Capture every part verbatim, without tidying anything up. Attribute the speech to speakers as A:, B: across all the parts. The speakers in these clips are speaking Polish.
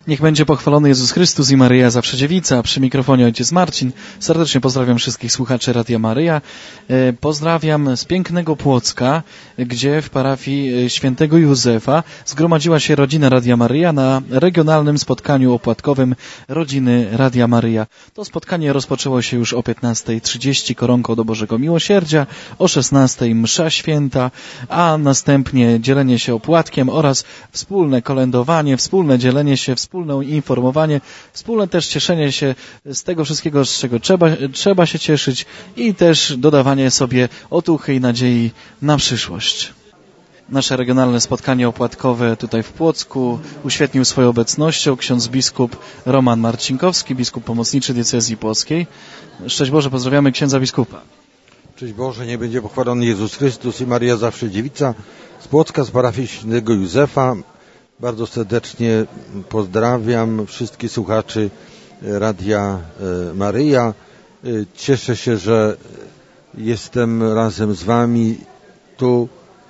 A: Niech będzie pochwalony Jezus Chrystus i Maryja zawsze dziewica. Przy mikrofonie ojciec Marcin. Serdecznie pozdrawiam wszystkich słuchaczy Radia Maryja. Pozdrawiam z pięknego Płocka, gdzie w parafii świętego Józefa zgromadziła się rodzina Radia Maryja na regionalnym spotkaniu opłatkowym Rodziny Radia Maryja. To spotkanie rozpoczęło się już o piętnastej trzydzieści koronką do Bożego Miłosierdzia, o szesnastej msza święta, a następnie dzielenie się opłatkiem oraz wspólne kolędowanie, wspólne dzielenie się, wspólne informowanie, wspólne też cieszenie się z tego wszystkiego, z czego trzeba, trzeba się cieszyć i też dodawanie sobie otuchy i nadziei na przyszłość. Nasze regionalne spotkanie opłatkowe tutaj w Płocku uświetnił swoją obecnością ksiądz biskup Roman Marcinkowski, biskup pomocniczy diecezji płockiej. Szczęść Boże, pozdrawiamy księdza biskupa.
B: Szczęść Boże, niech będzie pochwalony Jezus Chrystus i Maryja zawsze dziewica. Z Płocka, z parafii świętego Józefa. Bardzo serdecznie pozdrawiam wszystkich słuchaczy Radia Maryja. Cieszę się, że jestem razem z Wami tu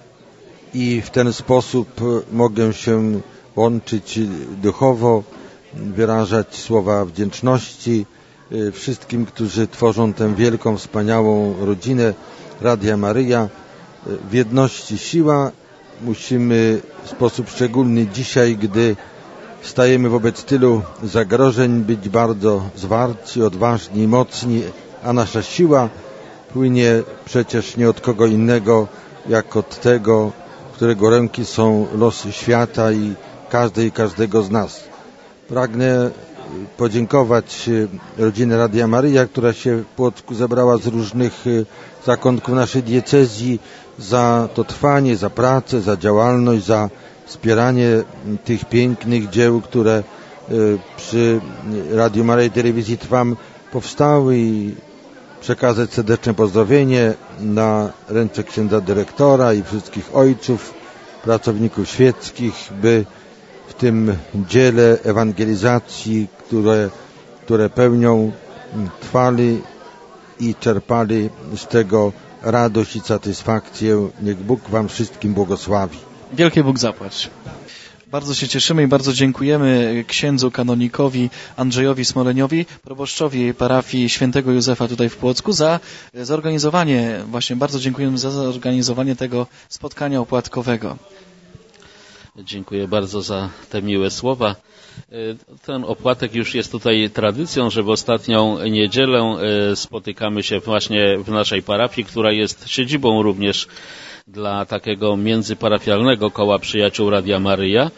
B: i w ten sposób mogę się łączyć duchowo, wyrażać słowa wdzięczności wszystkim, którzy tworzą tę wielką, wspaniałą rodzinę Radia Maryja. W jedności siła. Musimy w sposób szczególny dzisiaj, gdy stajemy wobec tylu zagrożeń, być bardzo zwarci, odważni, mocni, a nasza siła płynie przecież nie od kogo innego, jak od tego, w którego ręki są losy świata i każdej i każdego z nas. Pragnę podziękować rodzinie Radia Maryja, która się w Płocku zebrała z różnych zakątków naszej diecezji, za to trwanie, za pracę, za działalność, za wspieranie tych pięknych dzieł, które przy Radiu Maryja i Telewizji Trwam powstały, i przekazać serdeczne pozdrowienie na ręce księdza dyrektora i wszystkich ojców, pracowników świeckich, by w tym dziele ewangelizacji, które, które pełnią, trwali i czerpali z tego radość i satysfakcję. Niech Bóg Wam wszystkim błogosławi.
A: Wielki Bóg zapłać. Bardzo się cieszymy i bardzo dziękujemy księdzu kanonikowi Andrzejowi Smoleniowi, proboszczowi parafii świętego Józefa tutaj w Płocku, za zorganizowanie, właśnie bardzo dziękujemy za zorganizowanie tego spotkania opłatkowego.
C: Dziękuję bardzo za te miłe słowa. Ten opłatek już jest tutaj tradycją, że w ostatnią niedzielę spotykamy się właśnie w naszej parafii, która jest siedzibą również dla takiego międzyparafialnego koła przyjaciół Radia Maryja.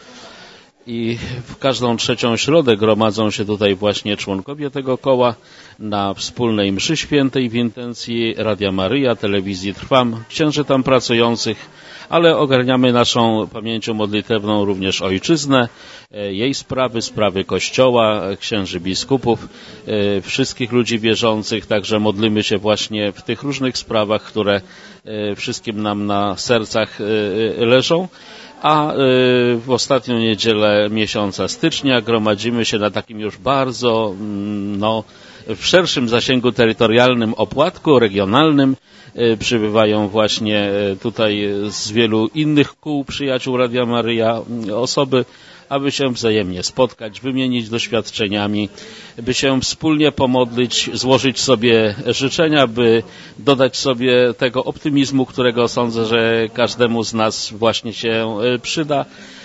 C: I w każdą trzecią środę gromadzą się tutaj właśnie członkowie tego koła na wspólnej mszy świętej w intencji Radia Maryja, Telewizji Trwam, księży tam pracujących, ale ogarniamy naszą pamięcią modlitewną również ojczyznę, jej sprawy, sprawy Kościoła, księży biskupów, wszystkich ludzi wierzących, także modlimy się właśnie w tych różnych sprawach, które wszystkim nam na sercach leżą. A w ostatnią niedzielę miesiąca stycznia gromadzimy się na takim już bardzo, no, w szerszym zasięgu terytorialnym opłatku regionalnym. Przybywają właśnie tutaj z wielu innych kół przyjaciół Radia Maryja osoby, aby się wzajemnie spotkać, wymienić doświadczeniami, by się wspólnie pomodlić, złożyć sobie życzenia, by dodać sobie tego optymizmu, którego sądzę, że każdemu z nas właśnie się przyda.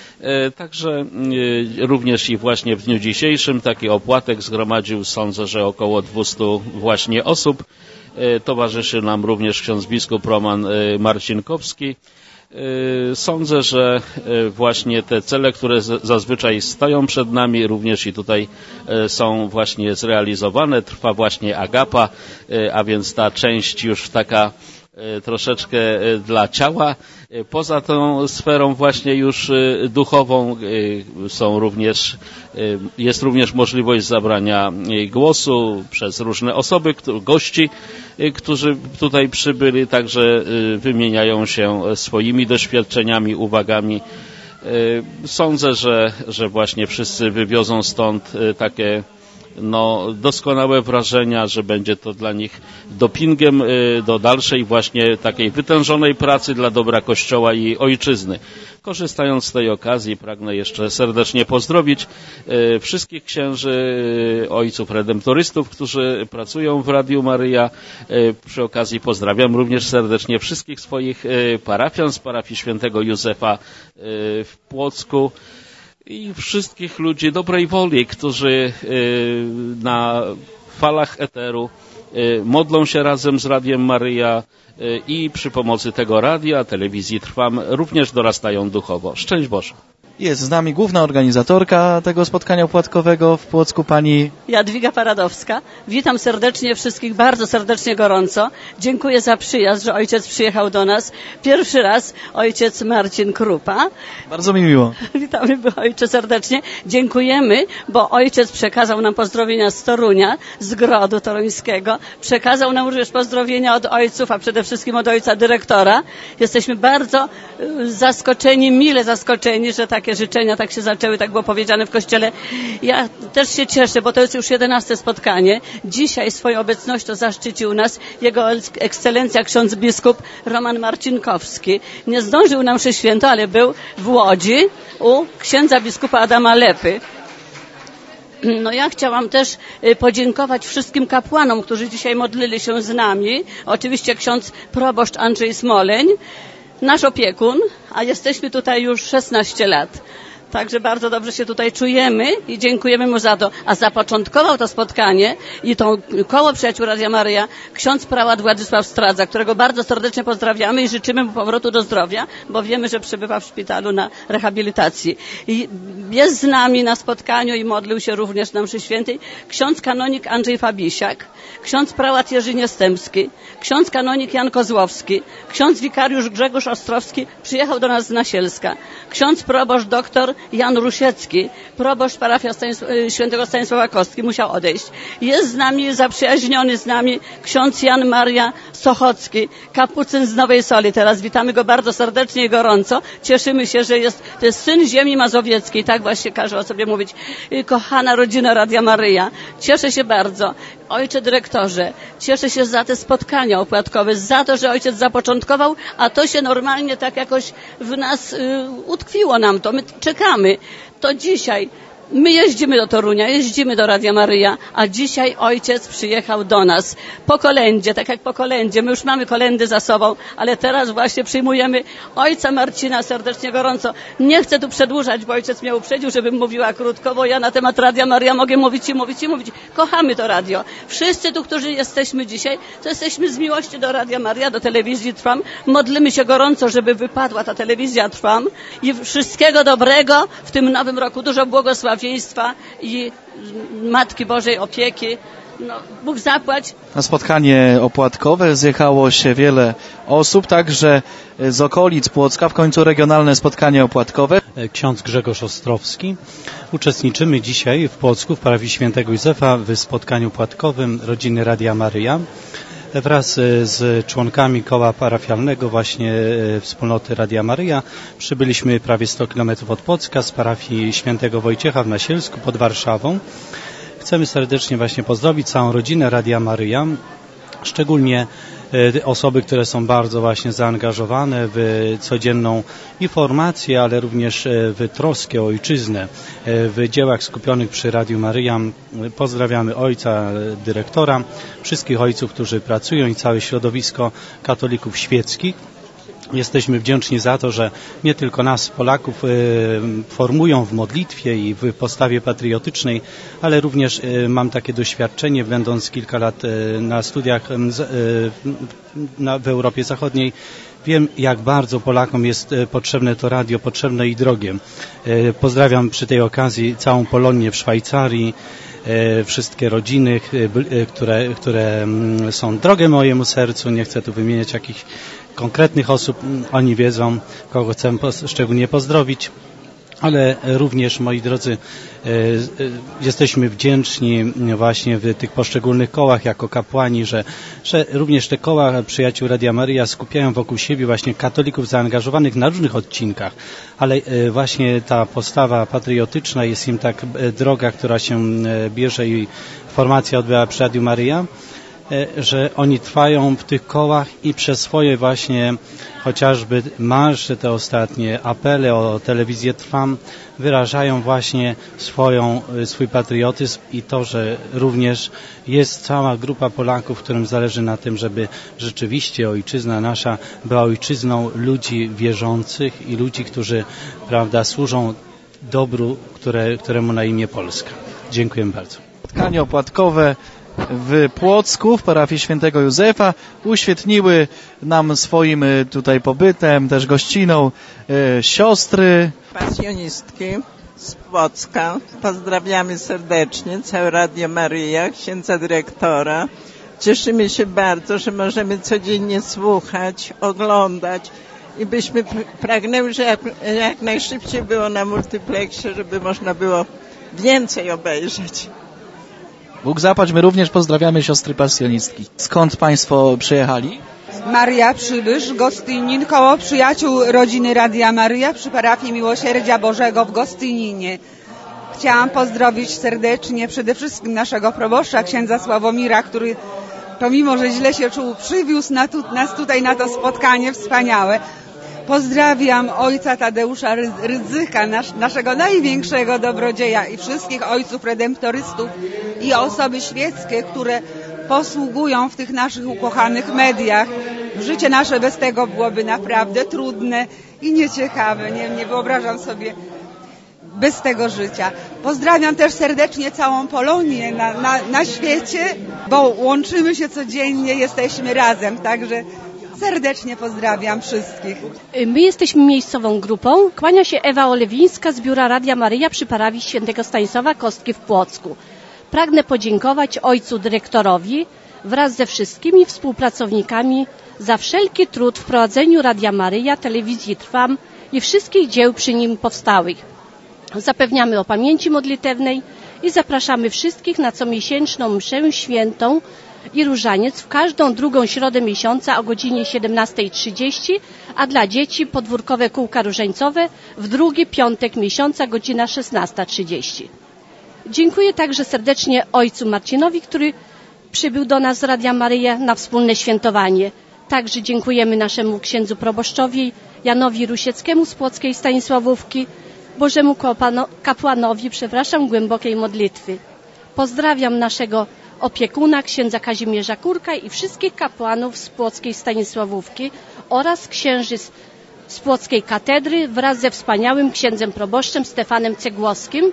C: Także również i właśnie w dniu dzisiejszym taki opłatek zgromadził, sądzę, że około dwustu właśnie osób. Towarzyszy nam również ksiądz biskup Roman Marcinkowski. Sądzę, że właśnie te cele, które zazwyczaj stoją przed nami, również i tutaj są właśnie zrealizowane. Trwa właśnie agapa, a więc ta część już taka troszeczkę dla ciała. Poza tą sferą właśnie już duchową są również, jest również możliwość zabrania głosu przez różne osoby, gości, którzy tutaj przybyli, także wymieniają się swoimi doświadczeniami, uwagami. Sądzę, że, że właśnie wszyscy wywiozą stąd takie no, doskonałe wrażenia, że będzie to dla nich dopingiem do dalszej właśnie takiej wytężonej pracy dla dobra Kościoła i ojczyzny. Korzystając z tej okazji, pragnę jeszcze serdecznie pozdrowić wszystkich księży, ojców redemptorystów, którzy pracują w Radiu Maryja. Przy okazji pozdrawiam również serdecznie wszystkich swoich parafian z parafii świętego Józefa w Płocku i wszystkich ludzi dobrej woli, którzy na falach eteru modlą się razem z Radiem Maryja i przy pomocy tego radia, telewizji Trwam również dorastają duchowo. Szczęść Boże.
A: Jest z nami główna organizatorka tego spotkania opłatkowego w Płocku, pani
D: Jadwiga Paradowska. Witam serdecznie wszystkich, bardzo serdecznie, gorąco. Dziękuję za przyjazd, że ojciec przyjechał do nas. Pierwszy raz ojciec Marcin Krupa.
A: Bardzo mi miło.
D: Witamy ojcze serdecznie. Dziękujemy, bo ojciec przekazał nam pozdrowienia z Torunia, z Grodu Toruńskiego. Przekazał nam również pozdrowienia od ojców, a przede wszystkim od ojca dyrektora. Jesteśmy bardzo zaskoczeni, mile zaskoczeni, że takie życzenia tak się zaczęły, tak było powiedziane w kościele. Ja też się cieszę, bo to jest już jedenaste spotkanie. Dzisiaj swoją obecnością zaszczycił nas jego ekscelencja ksiądz biskup Roman Marcinkowski. Nie zdążył na mszy święto, ale był w Łodzi u księdza biskupa Adama Lepy. No ja chciałam też podziękować wszystkim kapłanom, którzy dzisiaj modlili się z nami. Oczywiście ksiądz proboszcz Andrzej Smoleń, nasz opiekun, a jesteśmy tutaj już szesnaście lat. Także bardzo dobrze się tutaj czujemy i dziękujemy mu za to. A zapoczątkował to spotkanie i to koło Przyjaciół Radia Maryja ksiądz prałat Władysław Stradza, którego bardzo serdecznie pozdrawiamy i życzymy mu powrotu do zdrowia, bo wiemy, że przebywa w szpitalu na rehabilitacji. I jest z nami na spotkaniu i modlił się również na mszy świętej ksiądz kanonik Andrzej Fabisiak, ksiądz prałat Jerzy Niestępski, ksiądz kanonik Jan Kozłowski, ksiądz wikariusz Grzegorz Ostrowski przyjechał do nas z Nasielska, ksiądz proboszcz doktor Jan Rusiecki, proboszcz parafia Stanisł- świętego Stanisława Kostki, musiał odejść. Jest z nami, zaprzyjaźniony z nami ksiądz Jan Maria Sochocki, kapucyn z Nowej Soli. Teraz witamy go bardzo serdecznie i gorąco. Cieszymy się, że jest, to jest syn ziemi mazowieckiej, tak właśnie każe o sobie mówić. Kochana rodzina Radia Maryja. Cieszę się bardzo. Ojcze dyrektorze, cieszę się za te spotkania opłatkowe, za to, że ojciec zapoczątkował, a to się normalnie tak jakoś w nas y, utkwiło nam to. My czekamy. To dzisiaj my jeździmy do Torunia, jeździmy do Radia Maryja, a dzisiaj ojciec przyjechał do nas po kolędzie, tak jak po kolędzie. My już mamy kolędy za sobą, ale teraz właśnie przyjmujemy ojca Marcina serdecznie, gorąco. Nie chcę tu przedłużać, bo ojciec mnie uprzedził, żebym mówiła krótko, bo ja na temat Radia Maryja mogę mówić i mówić i mówić. Kochamy to radio. Wszyscy tu, którzy jesteśmy dzisiaj, to jesteśmy z miłości do Radia Maryja, do telewizji Trwam. Modlimy się gorąco, żeby wypadła ta telewizja Trwam i wszystkiego dobrego w tym nowym roku. Dużo błogosławieństwa i Matki Bożej opieki. No, Bóg zapłać.
A: Na spotkanie opłatkowe zjechało się wiele osób, także z okolic Płocka, w końcu regionalne spotkanie opłatkowe.
E: Ksiądz Grzegorz Ostrowski. Uczestniczymy dzisiaj w Płocku, w parafii świętego Józefa, w spotkaniu opłatkowym rodziny Radia Maryja. Wraz z członkami koła parafialnego właśnie wspólnoty Radia Maryja przybyliśmy prawie sto kilometrów od Płocka z parafii świętego Wojciecha w Nasielsku pod Warszawą. Chcemy serdecznie właśnie pozdrowić całą rodzinę Radia Maryja, szczególnie osoby, które są bardzo właśnie zaangażowane w codzienną informację, ale również w troskę o ojczyznę, w dziełach skupionych przy Radiu Maryja. Pozdrawiamy ojca dyrektora, wszystkich ojców, którzy pracują i całe środowisko katolików świeckich. Jesteśmy wdzięczni za to, że nie tylko nas, Polaków, formują w modlitwie i w postawie patriotycznej, ale również mam takie doświadczenie, będąc kilka lat na studiach w Europie Zachodniej. Wiem, jak bardzo Polakom jest potrzebne to radio, potrzebne i drogie. Pozdrawiam przy tej okazji całą Polonię w Szwajcarii, wszystkie rodziny, które, które są drogie mojemu sercu. Nie chcę tu wymieniać jakichś konkretnych osób, oni wiedzą, kogo chcę szczególnie pozdrowić, ale również, moi drodzy, jesteśmy wdzięczni właśnie w tych poszczególnych kołach jako kapłani, że, że również te koła Przyjaciół Radia Maryja skupiają wokół siebie właśnie katolików zaangażowanych na różnych odcinkach, ale właśnie ta postawa patriotyczna jest im tak droga, która się bierze i formacja odbyła przy Radiu Maryja. że oni trwają w tych kołach i przez swoje właśnie chociażby marsze, te ostatnie apele o telewizję Trwam wyrażają właśnie swoją, swój patriotyzm i to, że również jest cała grupa Polaków, którym zależy na tym, żeby rzeczywiście ojczyzna nasza była ojczyzną ludzi wierzących i ludzi, którzy, prawda, służą dobru, które, któremu na imię Polska. Dziękuję bardzo.
A: Spotkanie opłatkowe w Płocku, w parafii świętego Józefa uświetniły nam swoim tutaj pobytem, też gościną e, siostry.
F: Pasjonistki z Płocka. Pozdrawiamy serdecznie, całe Radio Maryja, księdza dyrektora. Cieszymy się bardzo, że możemy codziennie słuchać, oglądać i byśmy pragnęły, że jak, jak najszybciej było na multiplexie, żeby można było więcej obejrzeć.
A: Bóg zapłać, my również pozdrawiamy siostry pasjonistki. Skąd Państwo przyjechali?
G: Maria Przybysz, Gostynin, koło przyjaciół rodziny Radia Maryja przy parafii Miłosierdzia Bożego w Gostyninie. Chciałam pozdrowić serdecznie przede wszystkim naszego proboszcza, księdza Sławomira, który pomimo, że źle się czuł, przywiózł na tu, nas tutaj na to spotkanie wspaniałe. Pozdrawiam ojca Tadeusza Rydzyka, nasz, naszego największego dobrodzieja i wszystkich ojców redemptorystów i osoby świeckie, które posługują w tych naszych ukochanych mediach. Życie nasze bez tego byłoby naprawdę trudne i nieciekawe. Nie, nie wyobrażam sobie bez tego życia. Pozdrawiam też serdecznie całą Polonię na, na, na świecie, bo łączymy się codziennie, jesteśmy razem, także serdecznie pozdrawiam wszystkich.
H: My jesteśmy miejscową grupą. Kłania się Ewa Olewińska z biura Radia Maryja przy parafii świętego Stanisława Kostki w Płocku. Pragnę podziękować ojcu dyrektorowi wraz ze wszystkimi współpracownikami za wszelki trud w prowadzeniu Radia Maryja, telewizji Trwam i wszystkich dzieł przy nim powstałych. Zapewniamy o pamięci modlitewnej i zapraszamy wszystkich na comiesięczną mszę świętą i różaniec w każdą drugą środę miesiąca o godzinie siedemnasta trzydzieści, a dla dzieci podwórkowe kółka różańcowe w drugi piątek miesiąca godzina szesnasta trzydzieści. Dziękuję także serdecznie ojcu Marcinowi, który przybył do nas z Radia Maryja na wspólne świętowanie. Także dziękujemy naszemu księdzu proboszczowi Janowi Rusieckiemu z Płockiej Stanisławówki, Bożemu kapłanowi, przepraszam, głębokiej modlitwy. Pozdrawiam naszego opiekuna, księdza Kazimierza Kurka i wszystkich kapłanów z Płockiej Stanisławówki oraz księży z Płockiej Katedry wraz ze wspaniałym księdzem proboszczem Stefanem Cegłowskim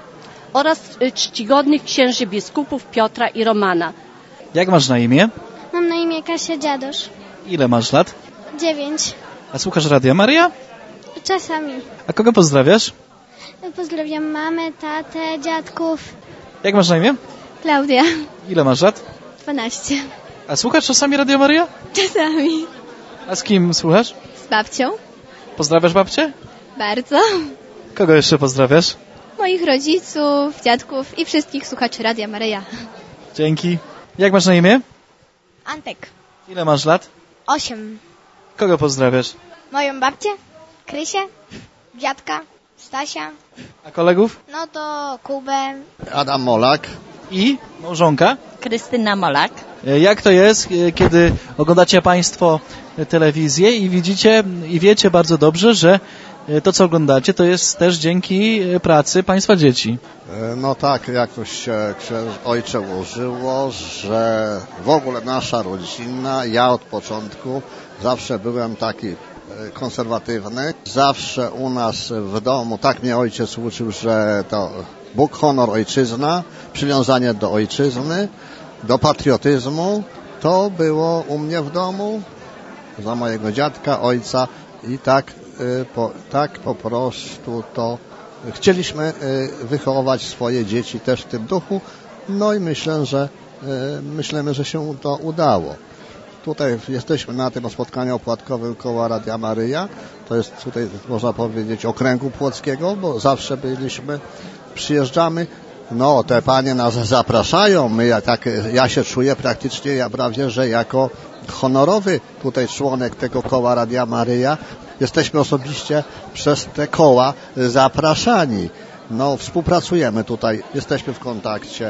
H: oraz czcigodnych księży biskupów Piotra i Romana.
A: Jak masz na imię?
I: Mam na imię Kasia Dziadosz.
A: Ile masz lat?
I: Dziewięć.
A: A słuchasz Radia Maryja?
I: Czasami.
A: A kogo pozdrawiasz?
I: Pozdrawiam mamę, tatę, dziadków.
A: Jak masz na imię?
I: Klaudia.
A: Ile masz lat?
I: Dwanaście.
A: A słuchasz czasami Radia Maryja?
I: Czasami.
A: A z kim słuchasz?
I: Z babcią.
A: Pozdrawiasz babcię?
I: Bardzo.
A: Kogo jeszcze pozdrawiasz?
I: Moich rodziców, dziadków i wszystkich słuchaczy Radia Maryja.
A: Dzięki. Jak masz na imię?
I: Antek.
A: Ile masz lat?
I: Osiem.
A: Kogo pozdrawiasz?
I: Moją babcię, Krysię, dziadka, Stasia.
A: A kolegów?
I: No to Kubę.
J: Adam Molak.
A: I małżonka?
K: Krystyna Molak.
A: Jak to jest, kiedy oglądacie Państwo telewizję i widzicie i wiecie bardzo dobrze, że to, co oglądacie, to jest też dzięki pracy Państwa dzieci?
J: No tak, jakoś się ojcze ułożyło, że w ogóle nasza rodzina, ja od początku zawsze byłem taki konserwatywny. Zawsze u nas w domu, tak mnie ojciec uczył, że to Bóg, honor, ojczyzna, przywiązanie do ojczyzny, do patriotyzmu, to było u mnie w domu, za mojego dziadka, ojca i tak, po, tak po prostu to chcieliśmy wychować swoje dzieci też w tym duchu, no i myślę, że myślimy, że się to udało. Tutaj jesteśmy na tym spotkaniu opłatkowym koła Radia Maryja, to jest tutaj, można powiedzieć, okręgu płockiego, bo zawsze byliśmy, przyjeżdżamy. No, te panie nas zapraszają, my ja, tak, ja się czuję praktycznie, ja prawie, że jako honorowy tutaj członek tego koła Radia Maryja, jesteśmy osobiście przez te koła zapraszani. No, współpracujemy tutaj, jesteśmy w kontakcie.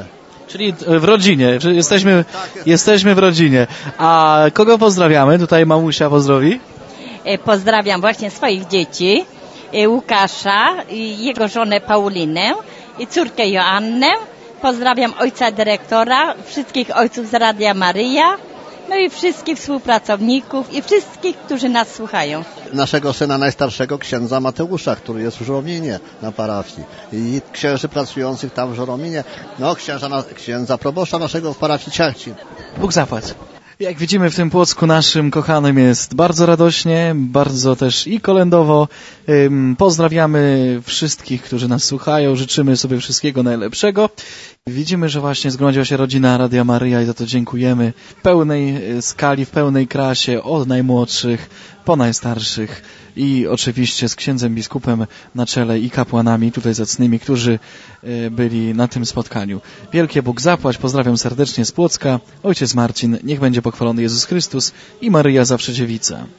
A: Czyli w rodzinie, jesteśmy, jesteśmy w rodzinie. A kogo pozdrawiamy? Tutaj mamusia pozdrowi.
K: Pozdrawiam właśnie swoich dzieci, Łukasza, jego żonę Paulinę i córkę Joannę. Pozdrawiam ojca dyrektora, wszystkich ojców z Radia Maryja, no i wszystkich współpracowników i wszystkich, którzy nas słuchają.
J: Naszego syna najstarszego, księdza Mateusza, który jest w Żurominie na parafii i księży pracujących tam w Żurominie, no księża, księdza proboszcza naszego w parafii Ciachcin.
A: Bóg zapłać. Jak widzimy, w tym Płocku naszym kochanym jest bardzo radośnie, bardzo też i kolędowo. Pozdrawiamy wszystkich, którzy nas słuchają, życzymy sobie wszystkiego najlepszego. Widzimy, że właśnie zgromadziła się rodzina Radia Maryja i za to dziękujemy w pełnej skali, w pełnej krasie, od najmłodszych po najstarszych i oczywiście z księdzem biskupem na czele i kapłanami tutaj zacnymi, którzy byli na tym spotkaniu. Wielkie Bóg zapłać, pozdrawiam serdecznie z Płocka, ojciec Marcin, niech będzie pochwalony Jezus Chrystus i Maryja Zawsze Dziewica.